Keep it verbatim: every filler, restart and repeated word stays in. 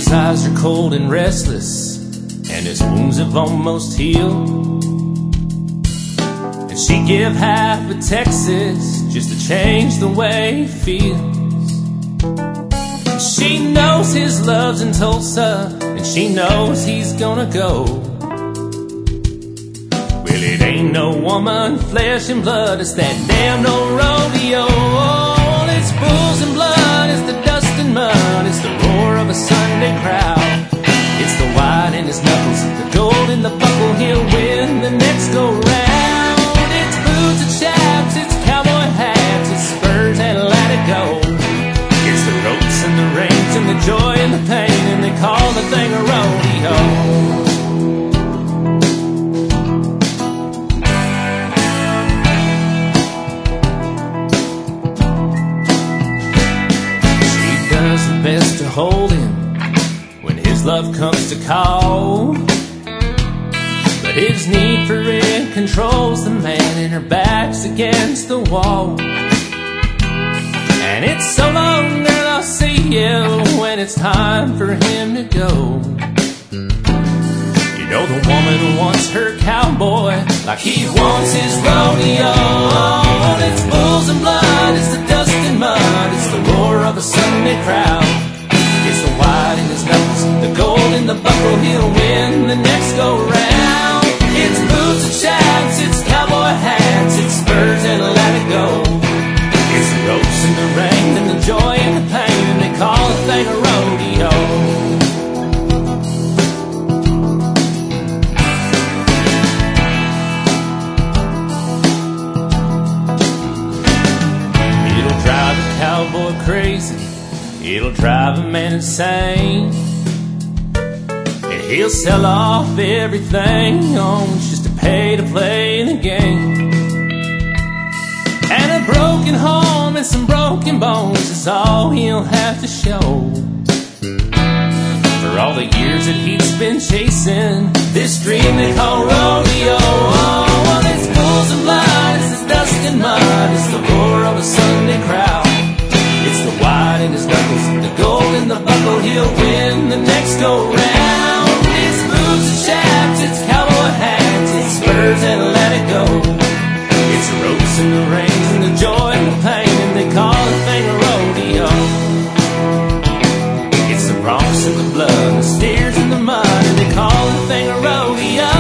His eyes are cold and restless, and his wounds have almost healed. And she'd give half of Texas just to change the way he feels. And she knows his love's in Tulsa, and she knows he's gonna go. Well, it ain't no woman, flesh and blood, it's that damn old rodeo. It's bulls and blood, it's the dust and mud, it's the roar of a Sunday crowd. It's the white in his knuckles, the gold in the buckle, he'll win the next go round. It's boots and chaps, it's cowboy hats, it's spurs and let it go. It's the ropes and the reins and the joy and the pain, and they call the thing a rodeo. Best to hold him when his love comes to call, but his need for it controls the man, and her back's against the wall. And it's so long, girl, I'll see you when it's time for him to go. You know the woman wants her cowboy like he wants his rodeo. It's bulls and blood, it's the dust and mud, it's the roar of a Sunday crowd. It's the white in his knuckles, the gold in the buckle, he'll win the next go round. It's boots and chaps, it's cowboy hats, it's spurs and let it go. It's the ropes and the rain and the joy and the pain, and they call the thing a rodeo. It'll drive a cowboy crazy, it'll drive a man insane, and he'll sell off everything he owns just to pay to play the game. And a broken home and some broken bones is all he'll have to show for all the years that he's been chasing this dream they call rodeo. Oh, well, it's bulls and blood, it's the dust and mud, it's the roar of a Sunday crowd. It's the white in his knuckles, the gold in the buckle, he'll win the next go round. It's boots and chaps, it's cowboy hats, it's spurs and let it go. It's the ropes and the reins and the joy and the pain, and they call the thing a rodeo. It's the broncs and the blood, the steers and the mud, and they call the thing a rodeo.